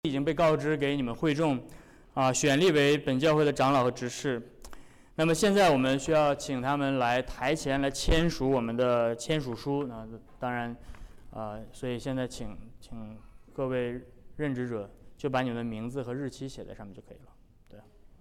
已经被告知给你们会众，选立为本教会的长老和执事。那么现在我们需要请他们来台前来签署我们的签署书。当然，所以现在请各位任职者就把你们的名字和日期写在上面就可以了。对。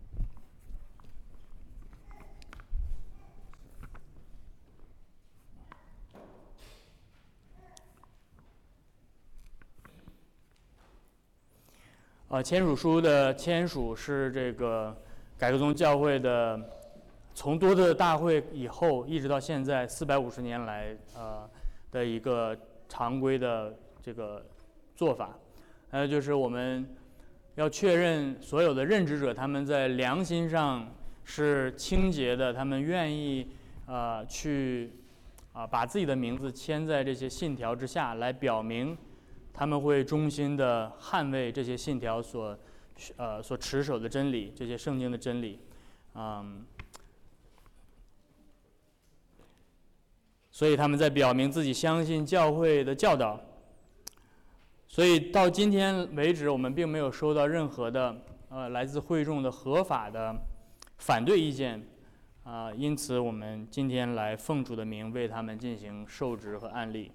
签署书的签署是这个改革宗教会的，从多次大会以后一直到现在450年来的一个常规的这个做法。还有就是我们要确认所有的任职者他们在良心上是清洁的，他们愿意去把自己的名字签在这些信条之下，来表明他们会忠心地捍卫这些信条所持守的真理，这些圣经的真理，所以他们在表明自己相信教会的教导。所以到今天为止，我们并没有收到任何的来自会众的合法的反对意见，因此我们今天来奉主的名为他们进行受职和案例。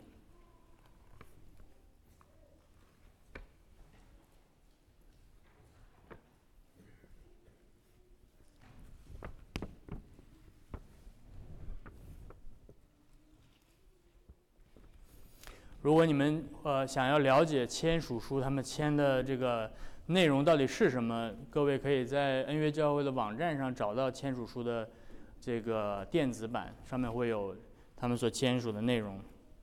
如果你们想要了解签署书他们签的这个内容到底是什么，各位可以在恩约教会的网站上找到签署书的这个电子版，上面会有他们所签署的内容。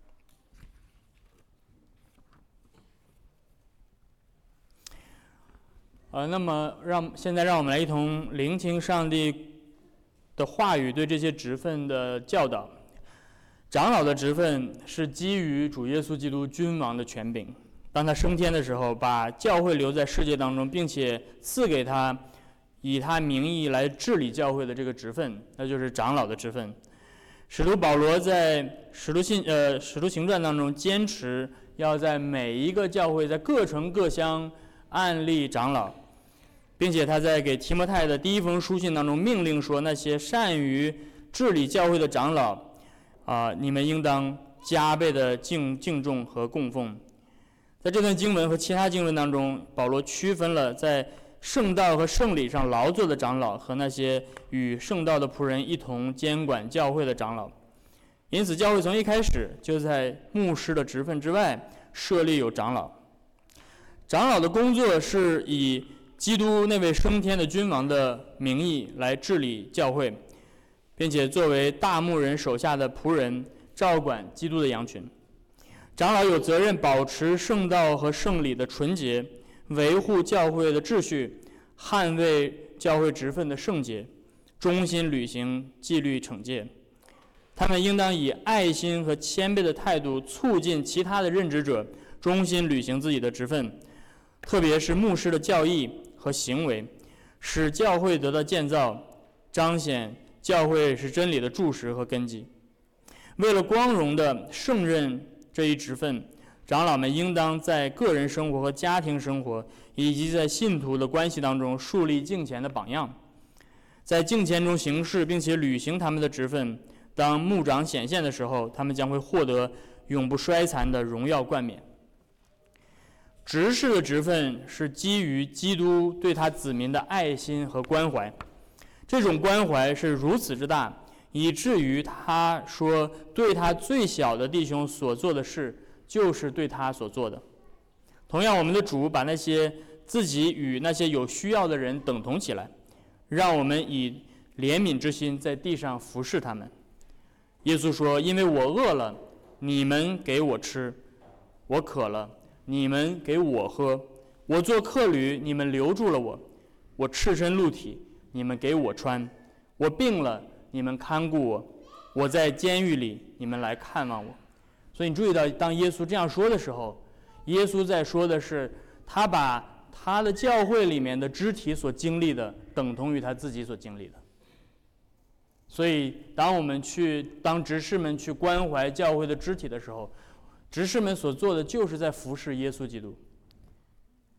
那么现在让我们来一同聆听上帝的话语对这些职分的教导。长老的职分是基于主耶稣基督君王的权柄，当他升天的时候，把教会留在世界当中，并且赐给他以他名义来治理教会的这个职分，那就是长老的职分。使徒保罗在使徒行传当中坚持要在每一个教会在各城各乡按立长老，并且他在给提摩太的第一封书信当中命令说，那些善于治理教会的长老你们应当加倍的敬重和供奉。在这段经文和其他经文当中，保罗区分了在圣道和圣礼上劳作的长老和那些与圣道的仆人一同监管教会的长老。因此教会从一开始就在牧师的职分之外设立有长老。长老的工作是以基督那位升天的君王的名义来治理教会，并且作为大牧人手下的仆人照管基督的羊群。长老有责任保持圣道和圣礼的纯洁，维护教会的秩序，捍卫教会职分的圣洁，忠心履行纪律惩戒。他们应当以爱心和谦卑的态度促进其他的任职者忠心履行自己的职分，特别是牧师的教义和行为，使教会得到建造，彰显教会是真理的柱石和根基。为了光荣的胜任这一职分，长老们应当在个人生活和家庭生活以及在信徒的关系当中树立敬虔的榜样，在敬虔中行事并且履行他们的职分。当牧长显现的时候，他们将会获得永不衰残的荣耀冠冕。执事的职分是基于基督对他子民的爱心和关怀，这种关怀是如此之大，以至于他说对他最小的弟兄所做的事就是对他所做的。同样，我们的主把那些自己与那些有需要的人等同起来，让我们以怜悯之心在地上服侍他们。耶稣说，因为我饿了，你们给我吃；我渴了，你们给我喝；我做客旅，你们留住了我；我赤身露体，你们给我穿；我病了，你们看顾我；我在监狱里，你们来看望我。所以你注意到，当耶稣这样说的时候，耶稣在说的是他把他的教会里面的肢体所经历的等同于他自己所经历的。所以当执事们去关怀教会的肢体的时候，执事们所做的就是在服侍耶稣基督。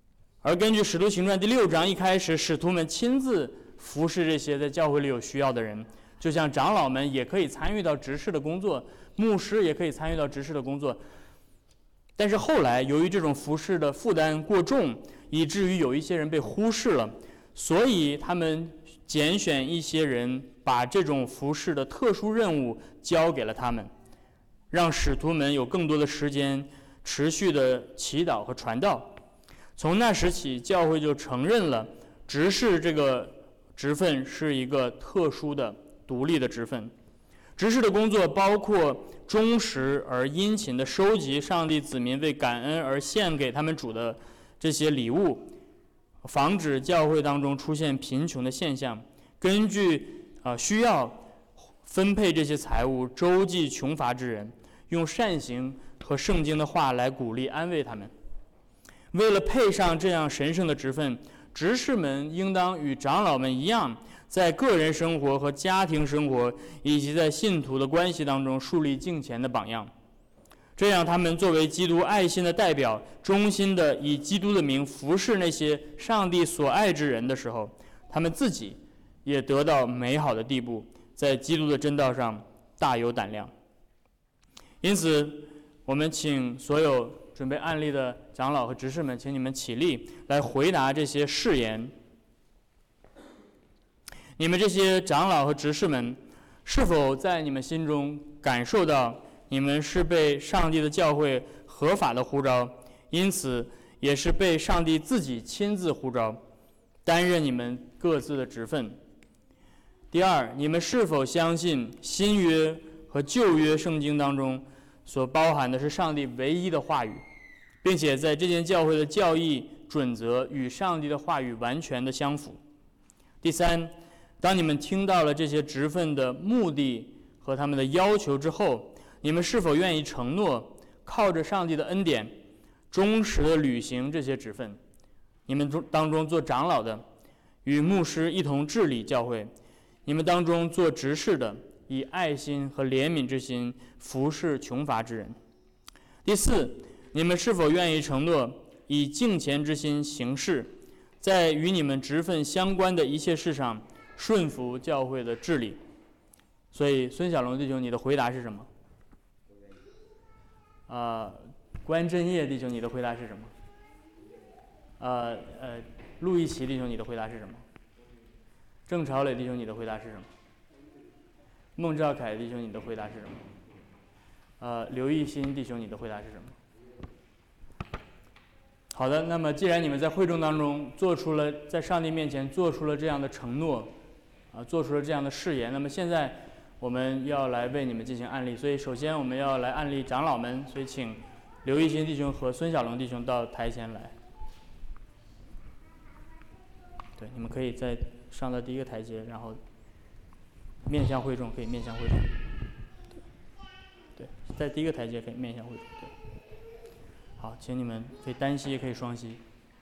而根据《使徒行传》第6章一开始，使徒们亲自服侍这些在教会里有需要的人，就像长老们也可以参与到执事的工作，牧师也可以参与到执事的工作。但是后来由于这种服侍的负担过重，以至于有一些人被忽视了，所以他们拣选一些人，把这种服侍的特殊任务交给了他们，让使徒们有更多的时间持续的祈祷和传道。从那时起，教会就承认了执事这个职分是一个特殊的独立的职分。执事的工作包括忠实而殷勤地收集上帝子民为感恩而献给他们主的这些礼物，防止教会当中出现贫穷的现象，根据需要分配这些财物，周济穷乏之人，用善行和圣经的话来鼓励安慰他们。为了配上这样神圣的职分，执事们应当与长老们一样，在个人生活和家庭生活以及在信徒的关系当中树立敬虔的榜样。这样他们作为基督爱心的代表，忠心的以基督的名服侍那些上帝所爱之人的时候，他们自己也得到美好的地步，在基督的真道上大有胆量。因此我们请所有准备案例的长老和执事们，请你们起立来回答这些誓言。你们这些长老和执事们，是否在你们心中感受到你们是被上帝的教会合法的呼召，因此也是被上帝自己亲自呼召，担任你们各自的职分？第二，你们是否相信新约和旧约圣经当中所包含的是上帝唯一的话语，并且在这间教会的教义准则与上帝的话语完全的相符？第三，当你们听到了这些职分的目的和他们的要求之后，你们是否愿意承诺靠着上帝的恩典忠实的履行这些职分？你们当中做长老的与牧师一同治理教会，你们当中做执事的以爱心和怜悯之心服侍穷乏之人。第四，你们是否愿意承诺以敬虔之心行事，在与你们职分相关的一切事上顺服教会的治理？所以孙小龙弟兄，你的回答是什么？关正业弟兄，你的回答是什么？陆一奇弟兄，你的回答是什么？郑朝磊弟兄，你的回答是什么？孟兆凯弟兄，你的回答是什么？刘义新弟兄，你的回答是什么？好的，那么既然你们在会众当中做出了在上帝面前做出了这样的承诺，做出了这样的誓言，那么现在我们要来为你们进行案例。所以首先我们要来案例长老们，所以请刘义新弟兄和孙小龙弟兄到台前来。对，你们可以再上到第一个台阶，然后面向会众，可以面向会众。对，在第一个台阶可以面向会众。对，好，请你们可以单膝，也可以双膝。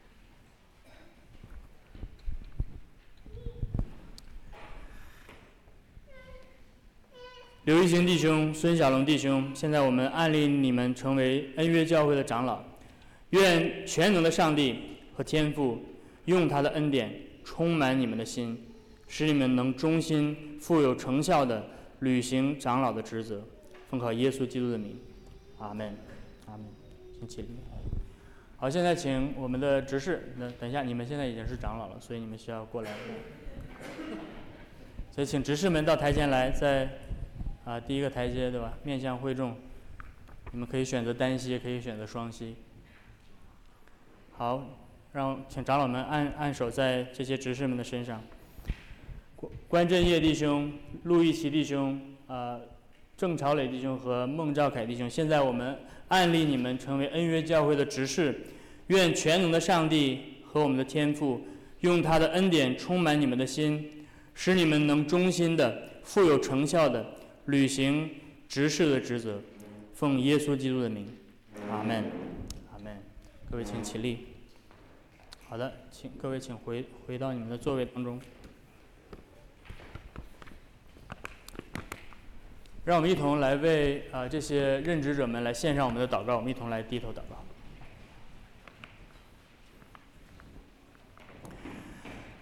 刘一行弟兄、孙小龙弟兄，现在我们按立你们成为恩约教会的长老。愿全能的上帝和天父用他的恩典充满你们的心，使你们能忠心、富有成效地履行长老的职责。奉靠耶稣基督的名，阿门，阿门。请起立。好，现在请我们的执事，等一下，你们现在已经是长老了，所以你们需要过来。所以请执事们到台前来，在第一个台阶，对吧？面向会众，你们可以选择单膝，也可以选择双膝。好，请长老们按手在这些执事们的身上。关正业弟兄、陆一奇弟兄、郑朝磊弟兄和孟兆凯弟兄，现在我们按立你们成为恩约教会的执事。愿全能的上帝和我们的天父用他的恩典充满你们的心，使你们能忠心的、富有成效的履行执事的职责。奉耶稣基督的名，阿门，阿门。各位请起立。好的，各位请回到你们的座位当中。让我们一同来为这些任职者们来献上我们的祷告，我们一同来低头祷告。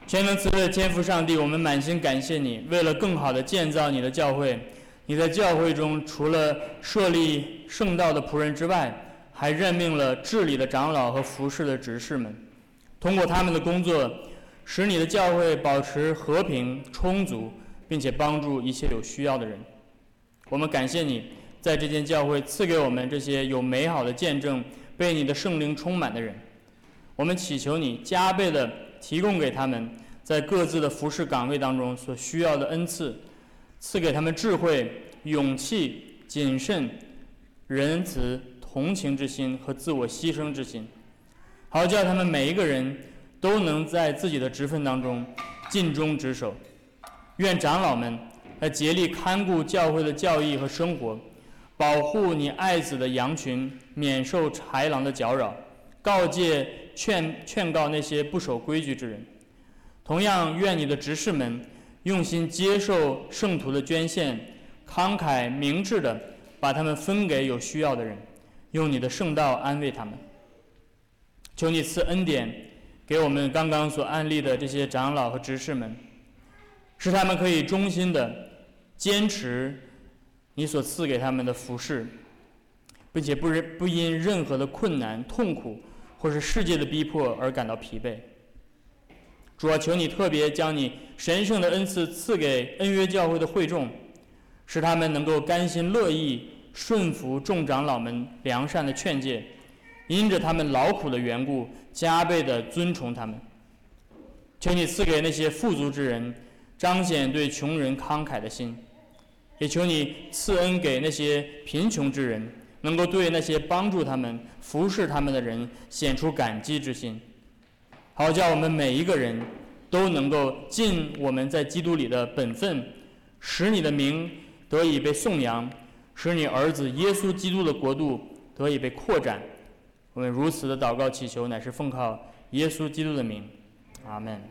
全能慈悲的天父上帝，我们满心感谢你，为了更好地建造你的教会，你在教会中除了设立圣道的仆人之外，还任命了治理的长老和服侍的执事们，通过他们的工作，使你的教会保持和平充足，并且帮助一切有需要的人。我们感谢你，在这间教会赐给我们这些有美好的见证、被你的圣灵充满的人。我们祈求你加倍地提供给他们在各自的服侍岗位当中所需要的恩赐，赐给他们智慧、勇气、谨慎、仁慈、同情之心和自我牺牲之心，好叫他们每一个人都能在自己的职分当中尽忠职守。愿长老们来竭力看顾教会的教义和生活，保护你爱子的羊群免受豺狼的搅扰，告诫劝告那些不守规矩之人。同样，愿你的执事们用心接受圣徒的捐献，慷慨明智地把他们分给有需要的人，用你的圣道安慰他们。求你赐恩典给我们刚刚所安立的这些长老和执事们，使他们可以忠心地坚持你所赐给他们的服事，并且不因任何的困难、痛苦或是世界的逼迫而感到疲惫。主啊，求你特别将你神圣的恩赐赐给恩约教会的会众，使他们能够甘心乐意顺服众长老们良善的劝诫，因着他们劳苦的缘故，加倍地尊崇他们。求你赐给那些富足之人彰显对穷人慷慨的心，也求你赐恩给那些贫穷之人，能够对那些帮助他们、服侍他们的人显出感激之心，好叫我们每一个人都能够尽我们在基督里的本分，使你的名得以被颂扬，使你儿子耶稣基督的国度得以被扩展。我们如此的祷告祈求，乃是奉靠耶稣基督的名，阿们。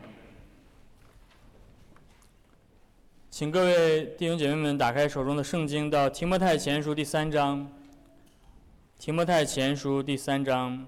请各位弟兄姐妹们打开手中的圣经，到提摩太前书第3章。提摩太前书第3章。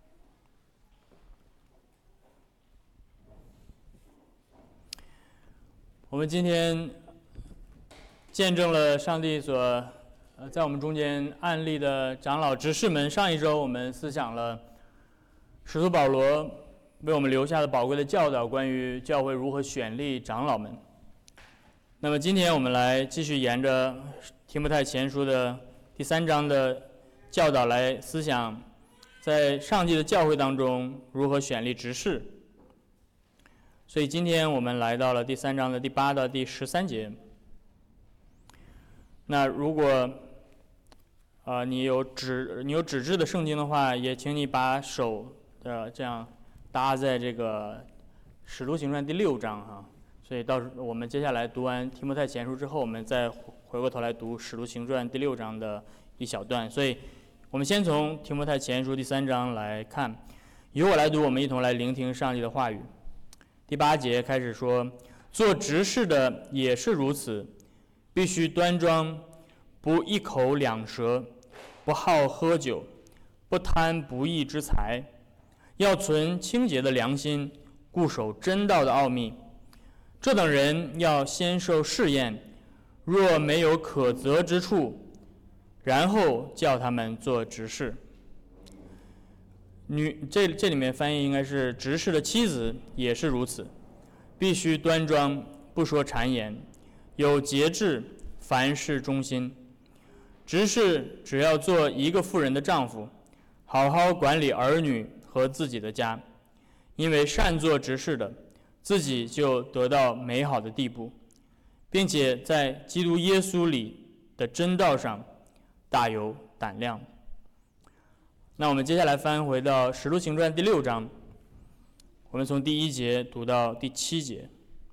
我们今天见证了上帝所在我们中间案例的长老执事们。上一周我们思想了使徒保罗为我们留下的宝贵的教导，关于教会如何选立长老们。那么今天我们来继续沿着提摩太前书的第3章的教导来思想，在上帝的教会当中如何选立执事。所以今天我们来到了第3章的第8到第13节。那如果你有纸质的圣经的话，也请你把手这样搭在这个使徒行传第6章哈。所以到时候我们接下来读完提摩太前书之后，我们再回过头来读使徒行传第6章的一小段。所以我们先从提摩太前书第3章来看，由我来读，我们一同来聆听上帝的话语。第8节开始说，做执事的也是如此，必须端庄，不一口两舌，不好喝酒，不贪不义之财，要存清洁的良心，固守真道的奥秘。这等人要先受试验，若没有可责之处，然后叫他们做执事。这里面翻译应该是执事的妻子也是如此，必须端庄，不说谗言，有节制，凡事忠心。执事只要做一个妇人的丈夫，好好管理儿女和自己的家，因为善做执事的，自己就得到美好的地步，并且在基督耶稣里的真道上大有胆量。那我们接下来翻回到使徒行传第6章，我们从第1节读到第7节。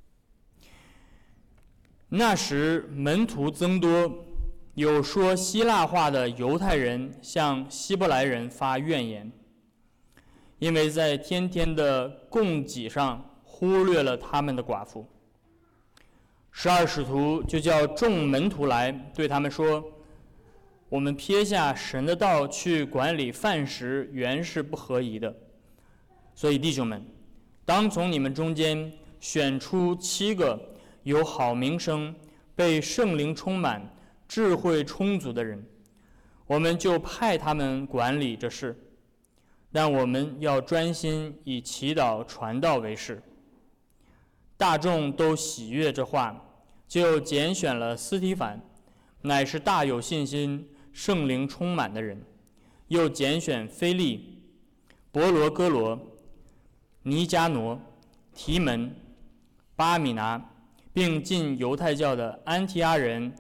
那时门徒增多，有说希腊话的犹太人向希伯来人发怨言，因为在天天的供给上忽略了他们的寡妇。12使徒就叫众门徒来，对他们说，我们撇下神的道去管理饭食，原是不合宜的。所以弟兄们，当从你们中间选出7个有好名声、被圣灵充满、智慧充足的人，我们就派他们管理这事。但我们要专心以祈祷传道为事。大众都喜悦这话，就拣选了斯提反，乃是大有信心、圣灵充满的人，又拣选腓利、伯罗哥罗、尼加挪、提门、巴米拿，并进犹太教的安提阿人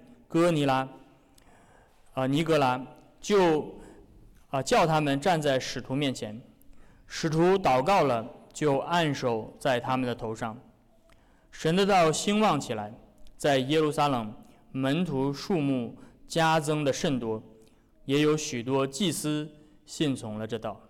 尼格拉，就叫他们站在使徒面前。使徒祷告了，就按手在他们的头上。神的道兴旺起来，在耶路撒冷门徒数目加增的甚多，也有许多祭司信从了这道。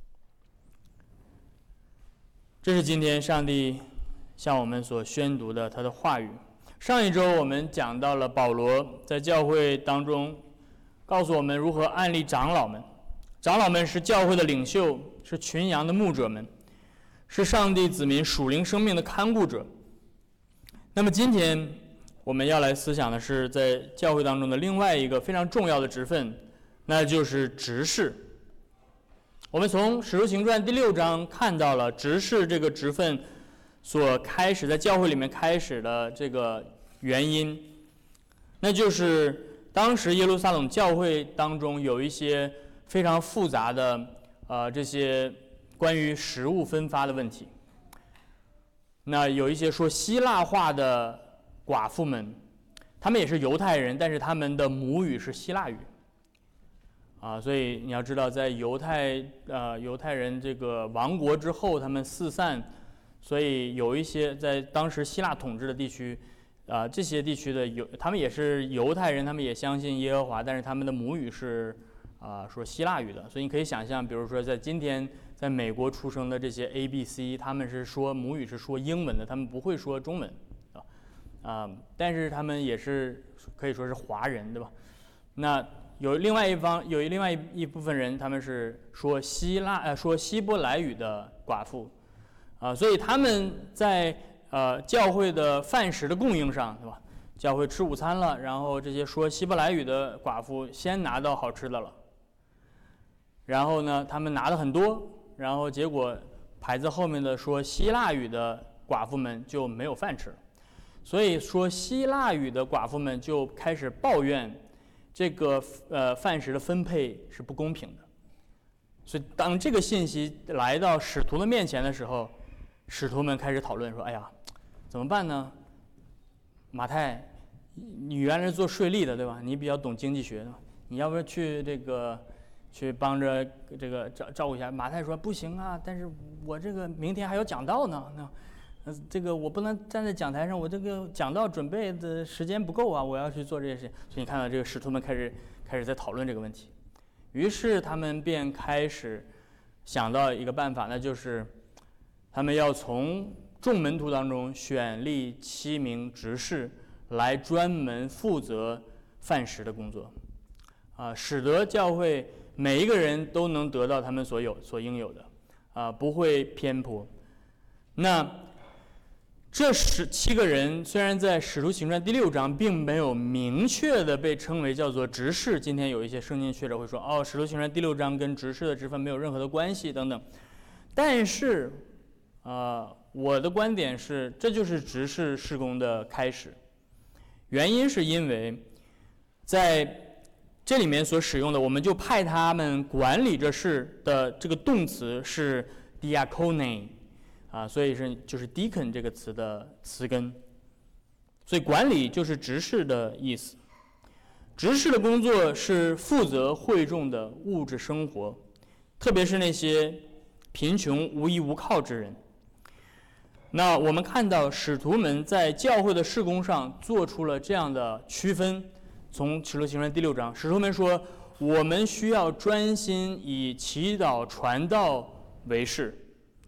这是今天上帝向我们所宣读的他的话语。上一周我们讲到了保罗在教会当中告诉我们如何安立长老们。长老们是教会的领袖，是群羊的牧者们，是上帝子民属灵生命的看顾者。那么今天我们要来思想的是在教会当中的另外一个非常重要的职分，那就是执事。我们从使徒行传第6章看到了执事这个职分所开始在教会里面开始的这个原因，那就是当时耶路撒冷教会当中有一些非常复杂的这些关于食物分发的问题。那有一些说希腊话的寡妇们，他们也是犹太人，但是他们的母语是希腊语所以你要知道，在犹太人这个亡国之后，他们四散，所以有一些在当时希腊统治的地区这些地区的他们也是犹太人，他们也相信耶和华，但是他们的母语是说希腊语的。所以你可以想象，比如说在今天在美国出生的这些 ABC， 他们是说母语是说英文的，他们不会说中文但是他们也是可以说是华人，对吧？那有另外一部分人，他们是说希伯来语的寡妇所以他们在教会的饭食的供应上，对吧？教会吃午餐了，然后这些说希伯来语的寡妇先拿到好吃的了，然后呢，他们拿的很多，然后结果排在后面的说希腊语的寡妇们就没有饭吃，所以说希腊语的寡妇们就开始抱怨这个饭食的分配是不公平的。所以当这个信息来到使徒的面前的时候，使徒们开始讨论说：“哎呀，怎么办呢？马太，你原来是做税吏的，对吧？你比较懂经济学的，你要不要去帮着这个照顾一下？”马太说：“不行啊，但是我这个明天还要讲道呢，这个我不能站在讲台上，我这个讲道准备的时间不够啊，我要去做这些事情。”所以你看到这个使徒们开始在讨论这个问题，于是他们便开始想到一个办法，那就是他们要从众门徒当中选立7名执事来专门负责饭食的工作使得教会每一个人都能得到他们所应有的不会偏颇。那这17个人虽然在使徒行传第6章并没有明确的被称为叫做执事，今天有一些圣经学者会说使徒行传第6章跟执事的职分没有任何的关系等等，但是我的观点是这就是执事事工的开始。原因是因为在这里面所使用的我们就派他们管理这事的这个动词是 diakone所以就是 deacon 这个词的词根，所以管理就是执事的意思。执事的工作是负责会众的物质生活，特别是那些贫穷无依无靠之人。那我们看到使徒们在教会的事工上做出了这样的区分。从使徒行传第6章，使徒们说我们需要专心以祈祷传道为事。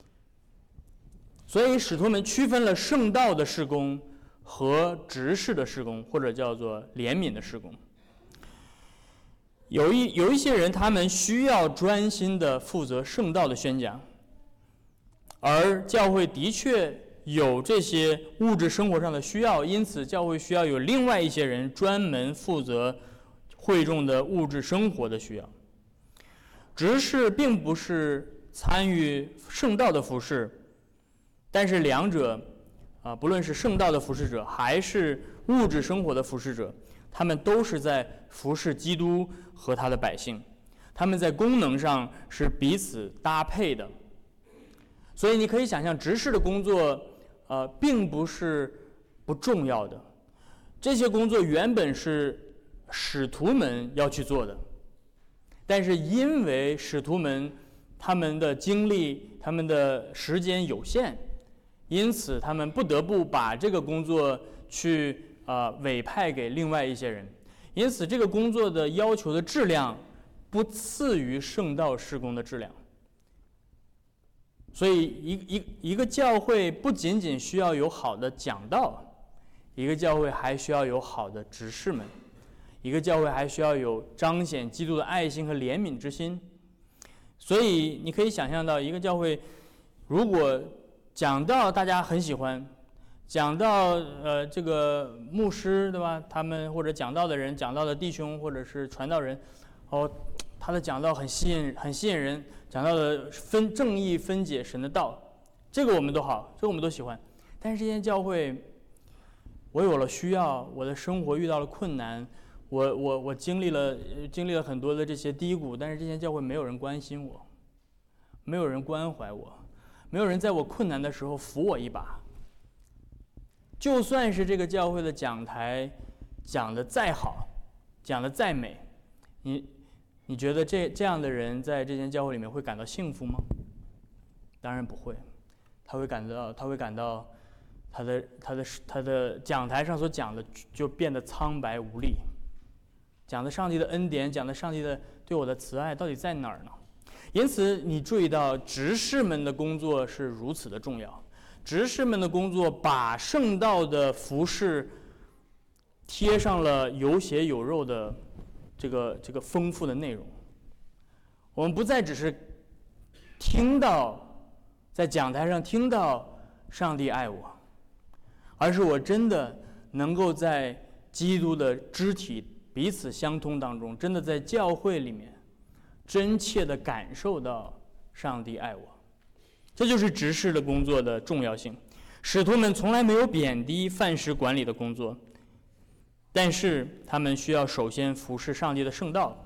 所以使徒们区分了圣道的事工和执事的事工，或者叫做怜悯的事工。有一些人他们需要专心的负责圣道的宣讲，而教会的确有这些物质生活上的需要，因此教会需要有另外一些人专门负责会众的物质生活的需要。执事并不是参与圣道的服事，但是两者不论是圣道的服事者还是物质生活的服事者，他们都是在服事基督和他的百姓，他们在功能上是彼此搭配的。所以你可以想象，执事的工作并不是不重要的，这些工作原本是使徒们要去做的，但是因为使徒们他们的精力、他们的时间有限，因此他们不得不把这个工作去委派给另外一些人，因此这个工作的要求的质量不次于圣道事工的质量。所以一个教会不仅仅需要有好的讲道，一个教会还需要有好的执事们，一个教会还需要有彰显基督的爱心和怜悯之心。所以你可以想象到，一个教会如果讲道大家很喜欢，讲道这个牧师对吧，他们或者讲道的人、讲道的弟兄或者是传道人，他的讲道很吸引人，讲到的正义分解神的道，这个我们都好，这个我们都喜欢。但是这间教会，我有了需要，我的生活遇到了困难，我经历了很多的这些低谷，但是这间教会没有人关心我，没有人关怀我，没有人在我困难的时候扶我一把。就算是这个教会的讲台讲得再好，讲得再美，你觉得这样的人在这间教会里面会感到幸福吗？当然不会，他会感到他的讲台上所讲的就变得苍白无力，讲的上帝的恩典，讲的上帝的对我的慈爱到底在哪儿呢？因此你注意到执事们的工作是如此的重要，执事们的工作把圣道的服事贴上了有血有肉的这个丰富的内容。我们不再只是在讲台上听到上帝爱我，而是我真的能够在基督的肢体彼此相通当中，真的在教会里面真切地感受到上帝爱我。这就是执事的工作的重要性。使徒们从来没有贬低饭食管理的工作，但是他们需要首先服侍上帝的圣道。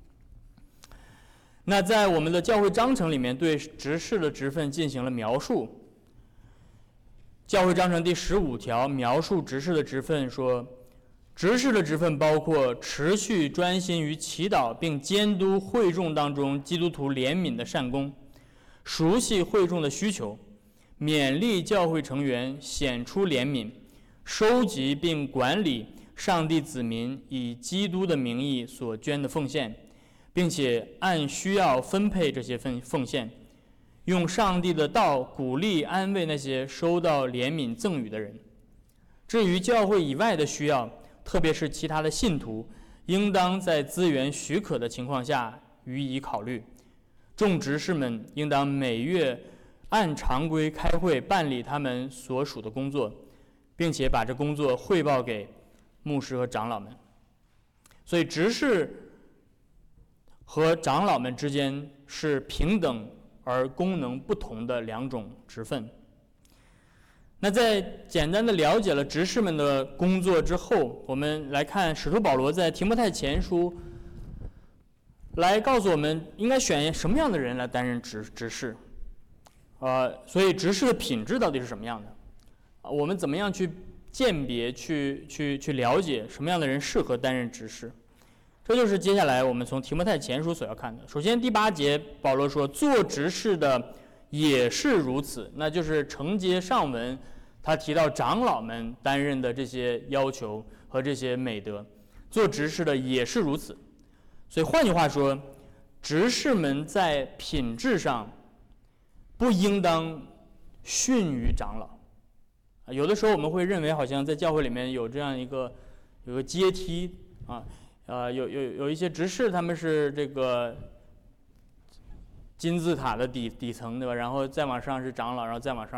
那在我们的教会章程里面对执事的职分进行了描述。教会章程第15条描述执事的职分说，执事的职分包括持续专心于祈祷并监督会众当中基督徒怜悯的善功，熟悉会众的需求，勉励教会成员显出怜悯，收集并管理上帝子民以基督的名义所捐的奉献，并且按需要分配这些奉献，用上帝的道鼓励安慰那些收到怜悯赠与的人。至于教会以外的需要，特别是其他的信徒，应当在资源许可的情况下予以考虑。众执事们应当每月按常规开会办理他们所属的工作，并且把这工作汇报给牧师和长老们。所以执事和长老们之间是平等而功能不同的两种职分。那在简单的了解了执事们的工作之后，我们来看使徒保罗在提摩太前书来告诉我们应该选什么样的人来担任执事。所以执事的品质到底是什么样的？我们怎么样去鉴别、去了解什么样的人适合担任执事？这就是接下来我们从提摩太前书所要看的。首先第8节，保罗说做执事的也是如此，那就是承接上文他提到长老们担任的这些要求和这些美德，做执事的也是如此。所以换句话说，执事们在品质上不应当逊于长老。有的时候我们会认为好像在教会里面有这样有个阶梯有一些执事他们是这个金字塔的底层，对吧？然后再往上是长老，然后再往上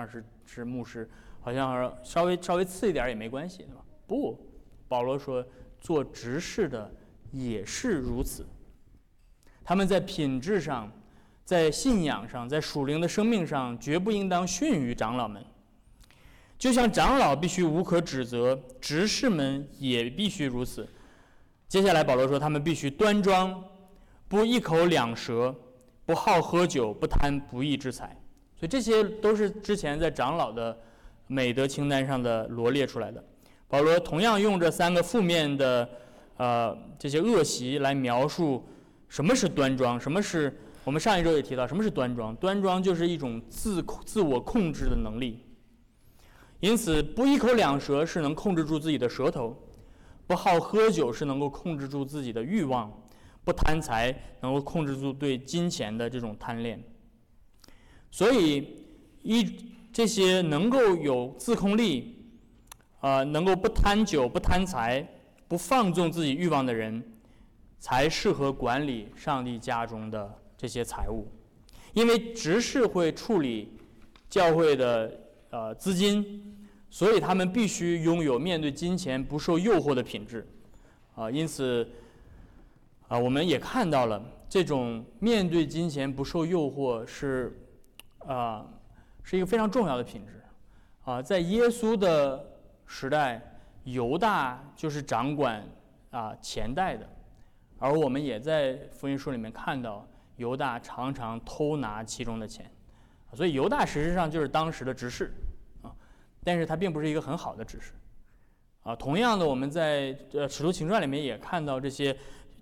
是牧师，好像稍微次一点也没关系，对吧？不，保罗说做执事的也是如此。他们在品质上，在信仰上，在属灵的生命上，绝不应当逊于长老们。就像长老必须无可指责，执事们也必须如此。接下来保罗说，他们必须端庄，不一口两舌，不好喝酒，不贪不义之财。所以这些都是之前在长老的美德清单上的罗列出来的。保罗同样用这3个负面的这些恶习来描述什么是端庄，什么是我们上一周也提到什么是端庄。端庄就是一种自我控制的能力。因此，不一口两舌是能控制住自己的舌头，不好喝酒是能够控制住自己的欲望，不贪财能够控制住对金钱的这种贪恋。所以，这些能够有自控力，能够不贪酒、不贪财、不放纵自己欲望的人，才适合管理上帝家中的这些财物。因为执事会处理教会的资金，所以他们必须拥有面对金钱不受诱惑的品质。因此，我们也看到了这种面对金钱不受诱惑是一个非常重要的品质。在耶稣的时代，犹大就是掌管钱袋的，而我们也在福音书里面看到犹大常常偷拿其中的钱，所以犹大实际上就是当时的执事但是他并不是一个很好的执事同样的，我们在使徒行传里面也看到这些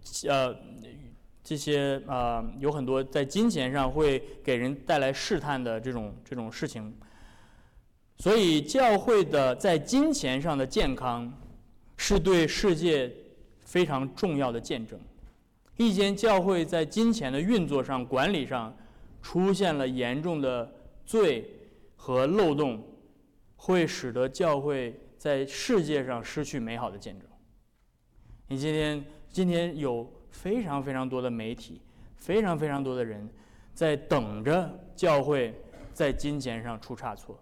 有很多在金钱上会给人带来试探的这种事情。所以教会的在金钱上的健康是对世界非常重要的见证。一间教会在金钱的运作上、管理上出现了严重的罪和漏洞，会使得教会在世界上失去美好的见证。你今天有非常非常多的媒体，非常非常多的人在等着教会在金钱上出差错。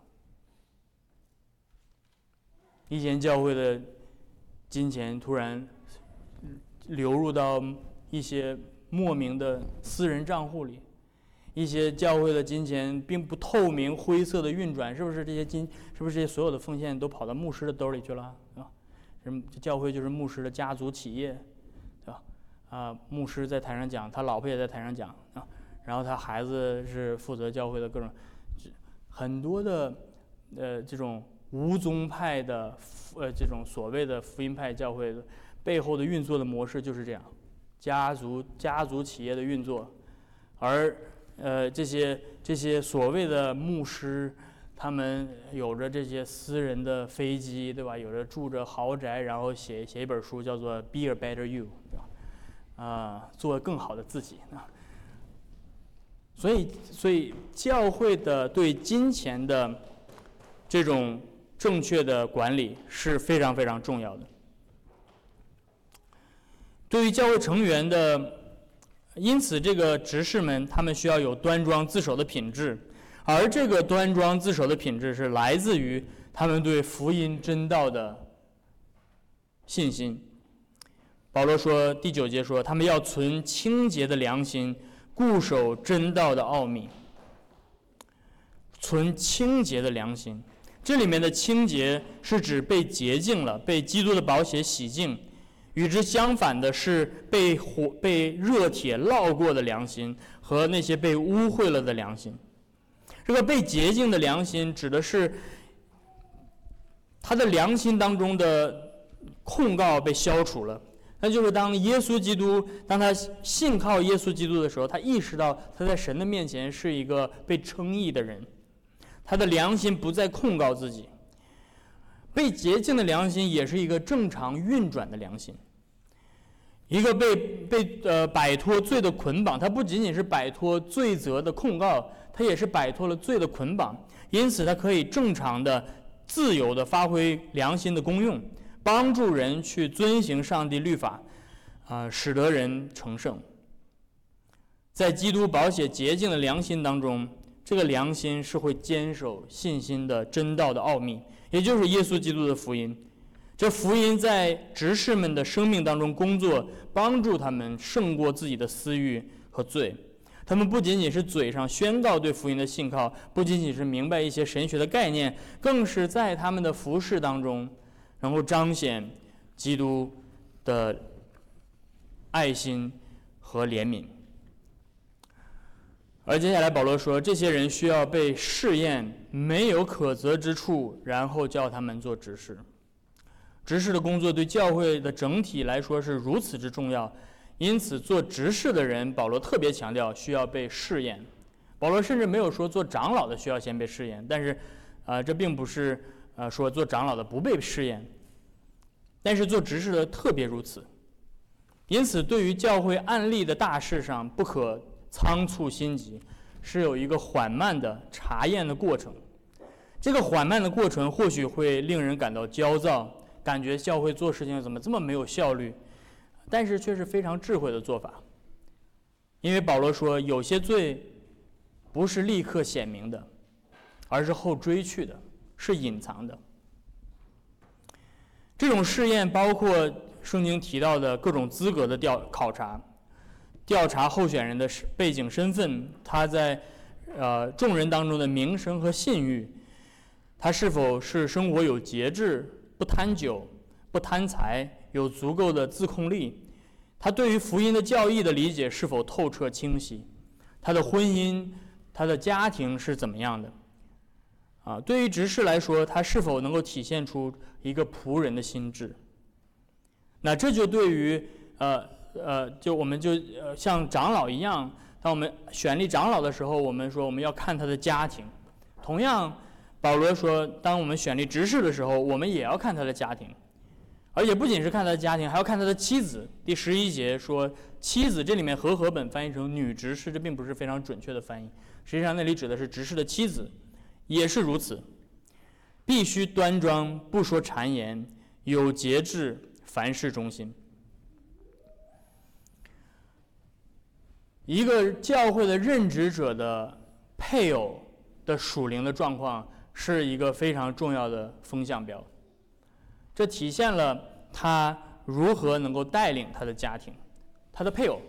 一间教会的金钱突然流入到一些莫名的私人账户里，一些教会的金钱并不透明、灰色的运转，是不是这些所有的奉献都跑到牧师的兜里去了教会就是牧师的家族企业，对吧？牧师在台上讲，他老婆也在台上讲然后他孩子是负责教会的各种很多的这种无宗派的这种所谓的福音派教会的背后的运作的模式就是这样，家族企业的运作。而这些所谓的牧师，他们有着这些私人的飞机，对吧？有着住着豪宅，然后写一本书叫做 Be a Better You， 对吧？做更好的自己所以教会的对金钱的这种正确的管理是非常非常重要的。对于教会成员的，因此这个执事们他们需要有端庄自守的品质，而这个端庄自守的品质是来自于他们对福音真道的信心。保罗说第9节说，他们要存清洁的良心，固守真道的奥秘。存清洁的良心，这里面的清洁是指被洁净了，被基督的宝血洗净。与之相反的是被热铁烙过的良心和那些被污秽了的良心。这个被洁净的良心指的是他的良心当中的控告被消除了，那就是当他信靠耶稣基督的时候，他意识到他在神的面前是一个被称义的人，他的良心不再控告自己。被洁净的良心也是一个正常运转的良心，一个摆脱罪的捆绑，它不仅仅是摆脱罪责的控告，它也是摆脱了罪的捆绑，因此它可以正常的、自由的发挥良心的功用，帮助人去遵行上帝律法，使得人成圣。在基督宝血洁净的良心当中， 这个良心是会坚守信心的真道的奥秘，也就是耶稣基督的福音。这福音在执事们的生命当中工作，帮助他们胜过自己的私欲和罪。他们不仅仅是嘴上宣告对福音的信靠，不仅仅是明白一些神学的概念，更是在他们的服事当中能够彰显基督的爱心和怜悯。而接下来保罗说，这些人需要被试验，没有可责之处，然后叫他们做执事。执事的工作对教会的整体来说是如此之重要，因此做执事的人，保罗特别强调需要被试验。保罗甚至没有说做长老的需要先被试验，但是这并不是说做长老的不被试验，但是做执事的特别如此。因此对于教会案例的大事上，不可仓促心急，是有一个缓慢的查验的过程。这个缓慢的过程或许会令人感到焦躁，感觉教会做事情怎么这么没有效率，但是却是非常智慧的做法。因为保罗说，有些罪不是立刻显明的，而是后追去的，是隐藏的。这种试验包括圣经提到的各种资格的考察，调查候选人的背景身份，他在众人当中的名声和信誉，他是否是生活有节制，不贪酒，不贪财，有足够的自控力，他对于福音的教义的理解是否透彻清晰，他的婚姻，他的家庭是怎么样的对于执事来说，他是否能够体现出一个仆人的心智。那这就对于我们就像长老一样，当我们选立长老的时候，我们说我们要看他的家庭。同样，保罗说，当我们选立执事的时候，我们也要看他的家庭，而且不仅是看他的家庭，还要看他的妻子。第11节说妻子，这里面和合本翻译成女执事，这并不是非常准确的翻译，实际上那里指的是执事的妻子，也是如此，必须端庄，不说谗言，有节制，凡事忠心。一个教会的任职者的配偶的属灵的状况是一个非常重要的风向标，这体现了他如何能够带领他的家庭，他的配偶。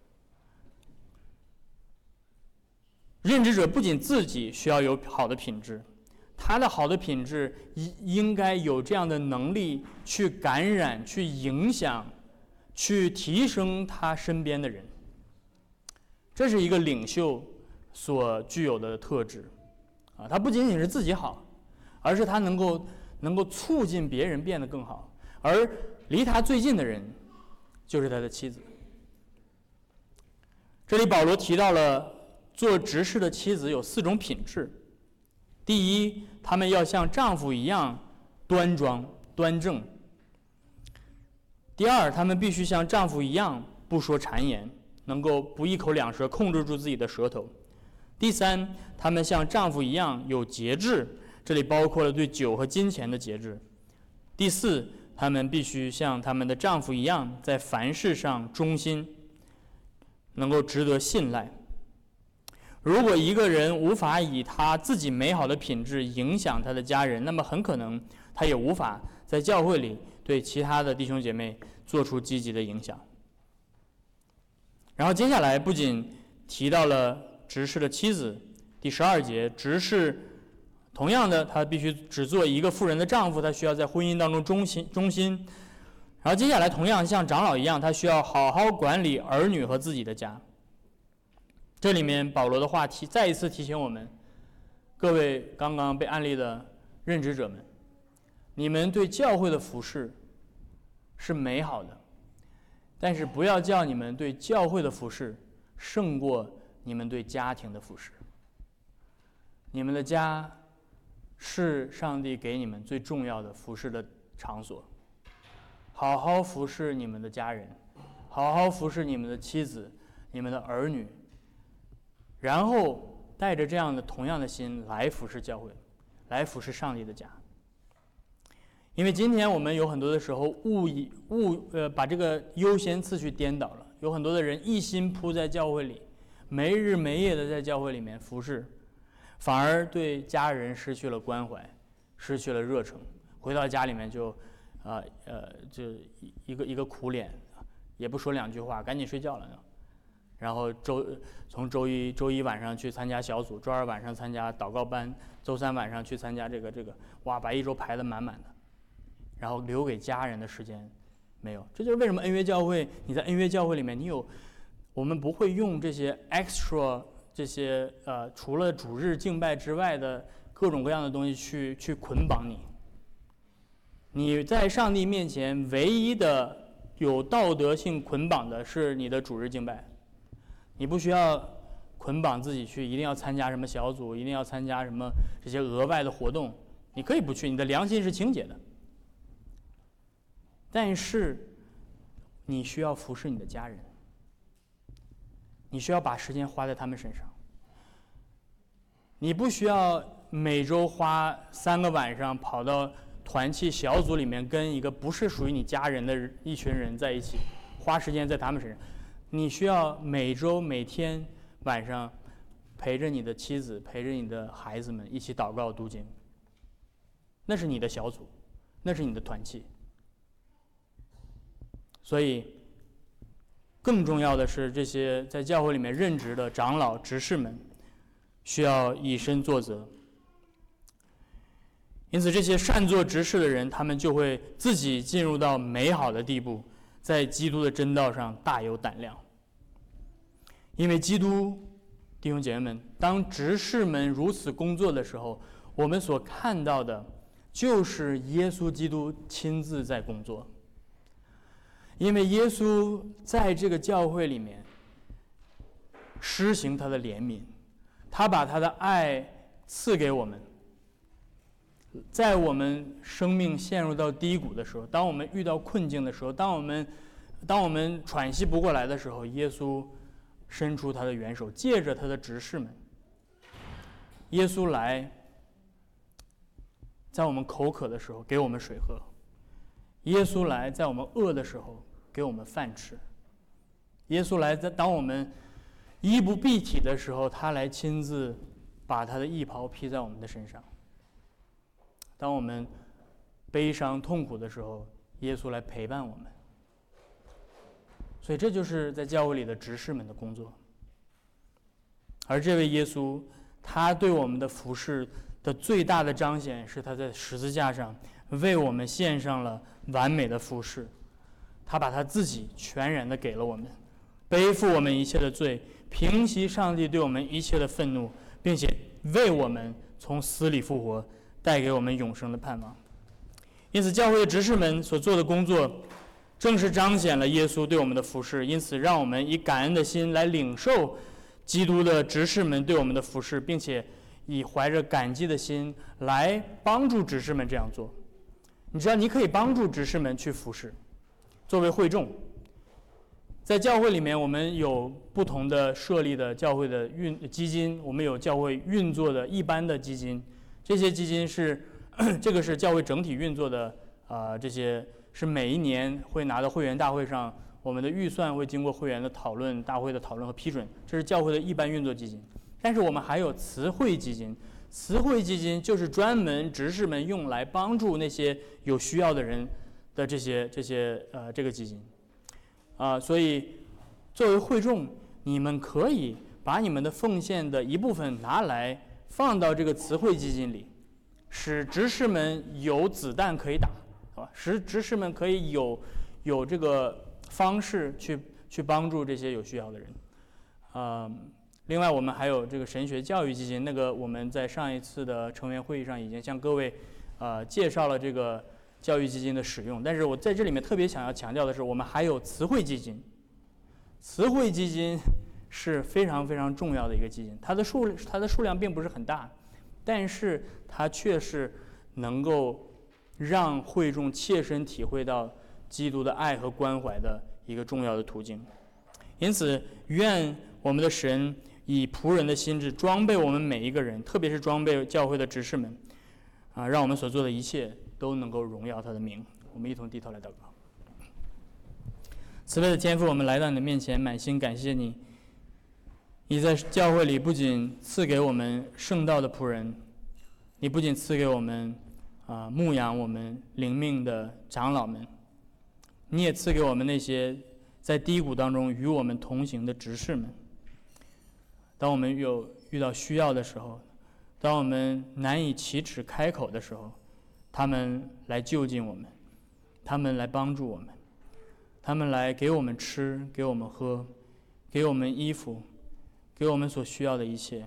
任职者不仅自己需要有好的品质，他的好的品质应该有这样的能力去感染、去影响、去提升他身边的人。这是一个领袖所具有的特质他不仅仅是自己好，而是他能够促进别人变得更好，而离他最近的人就是他的妻子。这里保罗提到了做执事的妻子有4种品质。第一，他们要像丈夫一样端庄端正。第二，他们必须像丈夫一样不说谗言，能够不一口两舌控制住自己的舌头。第三，他们像丈夫一样有节制，这里包括了对酒和金钱的节制。第四，他们必须像他们的丈夫一样，在凡事上忠心，能够值得信赖。如果一个人无法以他自己美好的品质影响他的家人，那么很可能他也无法在教会里对其他的弟兄姐妹做出积极的影响。然后接下来不仅提到了执事的妻子，第12节，执事同样的，他必须只做一个妇人的丈夫，他需要在婚姻当中忠心。然后接下来同样像长老一样，他需要好好管理儿女和自己的家。这里面保罗的话再一次提醒我们，各位刚刚被案例的任职者们，你们对教会的服事是美好的，但是不要叫你们对教会的服事胜过你们对家庭的服事。你们的家是上帝给你们最重要的服事的场所，好好服事你们的家人，好好服事你们的妻子、你们的儿女，然后带着这样的同样的心来服事教会，来服事上帝的家。因为今天我们有很多的时候把这个优先次序颠倒了，有很多的人一心扑在教会里，没日没夜的在教会里面服事， 反而对家人失去了关怀，失去了热诚，回到家里面就一个苦脸，也不说两句话，赶紧睡觉了。然后从周一晚上去参加小组，周二晚上参加祷告班，周三晚上去参加这个，哇，把一周排得满满的，然后留给家人的时间没有。这就是为什么恩约教会，你在恩约教会里面，我们不会用这些 extra 这些除了主日敬拜之外的各种各样的东西去捆绑你。你在上帝面前唯一的有道德性捆绑的是你的主日敬拜。你不需要捆绑自己去一定要参加什么小组，一定要参加什么这些额外的活动，你可以不去，你的良心是清洁的。但是你需要服侍你的家人，你需要把时间花在他们身上。你不需要每周花3个晚上跑到团契小组里面跟一个不是属于你家人的一群人在一起，花时间在他们身上。你需要每周每天晚上陪着你的妻子，陪着你的孩子们一起祷告读经，那是你的小组，那是你的团契。所以更重要的是，这些在教会里面任职的长老执事们需要以身作则。因此这些善做执事的人，他们就会自己进入到美好的地步，在基督的真道上大有胆量。因为基督，弟兄姐妹们，当执事们如此工作的时候，我们所看到的就是耶稣基督亲自在工作。因为耶稣在这个教会里面施行他的怜悯，他把他的爱赐给我们。在我们生命陷入到低谷的时候，当我们遇到困境的时候，当我们喘息不过来的时候，耶稣伸出他的援手，借着他的执事们，耶稣来，在我们口渴的时候给我们水喝，耶稣来，在我们饿的时候给我们饭吃，耶稣来，当我们衣不蔽体的时候，他来亲自把他的义袍披在我们的身上。当我们悲伤痛苦的时候，耶稣来陪伴我们。所以这就是在教会里的执事们的工作。而这位耶稣，他对我们的服事的最大的彰显是他在十字架上为我们献上了完美的服事。他把他自己全然的给了我们，背负我们一切的罪，平息上帝对我们一切的愤怒，并且为我们从死里复活，带给我们永生的盼望。因此教会的执事们所做的工作正是彰显了耶稣对我们的服事，因此让我们以感恩的心来领受基督的执事们对我们的服事，并且以怀着感激的心来帮助执事们这样做。你知道你可以帮助执事们去服事。作为会众，在教会里面我们有不同的设立的教会的基金，我们有教会运作的一般的基金，这些基金是这个是教会整体运作的这些是每一年会拿到会员大会上，我们的预算会经过会员的讨论、大会的讨论和批准，这是教会的一般运作基金。但是我们还有慈惠基金，慈惠基金就是专门执事们用来帮助那些有需要的人的这个基金。所以作为会众，你们可以把你们的奉献的一部分拿来放到这个慈惠基金里，使执事们有子弹可以打，使执事们可以有这个方式去帮助这些有需要的人。另外我们还有这个神学教育基金，那个我们在上一次的成员会议上已经向各位介绍了这个教育基金的使用，但是我在这里面特别想要强调的是，我们还有慈惠基金。慈惠基金是非常非常重要的一个基金，它的数量并不是很大，但是它却是能够让会众切身体会到基督的爱和关怀的一个重要的途径。因此，愿我们的神以仆人的心志装备我们每一个人，特别是装备教会的执事们，让我们所做的一切都能够荣耀他的名。我们一同低头来祷告。慈悲的天父，我们来到你的面前，满心感谢你， 你在教会里不仅赐给我们圣道的仆人，你不仅赐给我们牧养我们灵命的长老们，你也赐给我们那些在低谷当中与我们同行的执事们。当我们有遇到需要的时候，当我们难以启齿开口的时候，他们来就近我们，他们来帮助我们，他们来给我们吃，给我们喝，给我们衣服，给我们所需要的一切，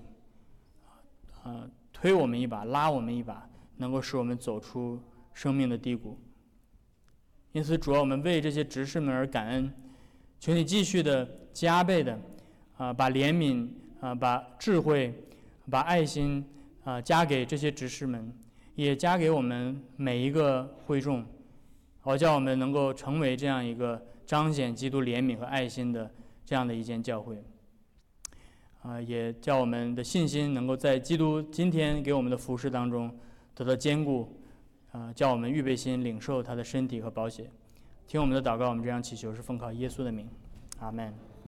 推我们一把，拉我们一把，能够使我们走出生命的低谷。因此主要我们为这些执事们而感恩，求你继续的加倍的把怜悯把智慧把爱心加给这些执事们，也加给我们每一个会众，叫我们能够成为这样一个彰显基督怜悯和爱心的这样的一间教会。也叫我们的信心能够在基督今天给我们的服事当中得到坚固，叫我们预备心领受他的身体和宝血。听我们的祷告，我们这样祈求是奉靠耶稣的名，阿们。